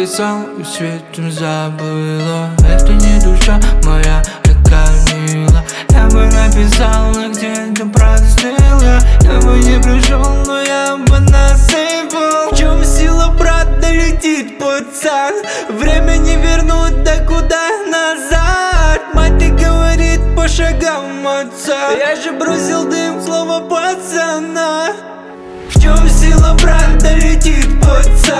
написал и светом забыла. Это не душа моя, такая мила. Я бы написал, но где-то простыла. Я бы не пришел, но я бы насыпал. В чем сила, брат, долетит пацан? Время не вернуть, да куда назад? Мать ты говорит по шагам отца. Я же бросил дым, слово пацана. В чем сила, брат, долетит пацан?